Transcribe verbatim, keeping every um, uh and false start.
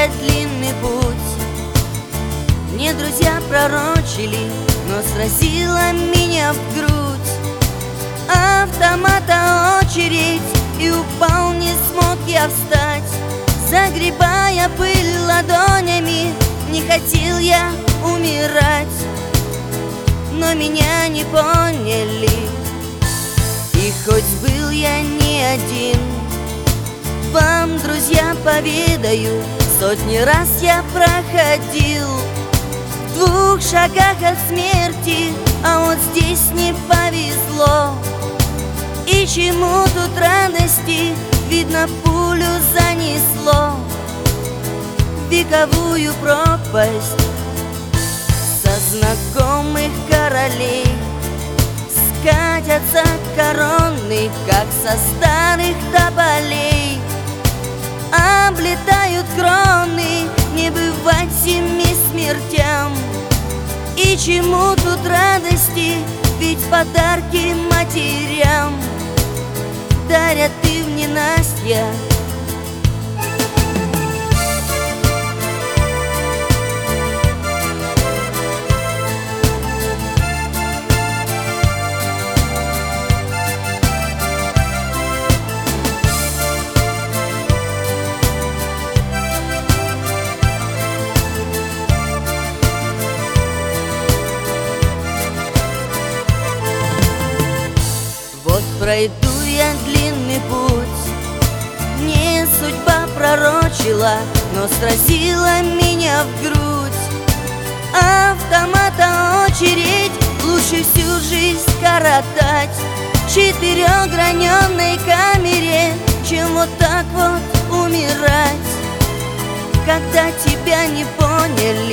пройдуя длинный путь. Мне друзья пророчили, но сразила меня в грудь автомата очередь, и упал, не смог я встать. Загребая пыль ладонями, не хотел я умирать, но меня не поняли. И хоть был я не один, вам, друзья, поведаю, сотни раз я проходил в двух шагах от смерти, а вот здесь не повезло. И чему тут радости, видно, пулю занесло в вековую пропасть. Со знакомых королей скатятся короны, как со старых тополей. Облетают кроны, не бывать семи смертям. И чему тут радости, ведь подарки матерям дарят и в ненастье. Вот пройду я длинный путь, мне судьба пророчила, но сразила меня в грудь автомата очередь. Лучше всю жизнь коротать в четырехграненной камере, чем вот так вот умирать, когда тебя не поняли.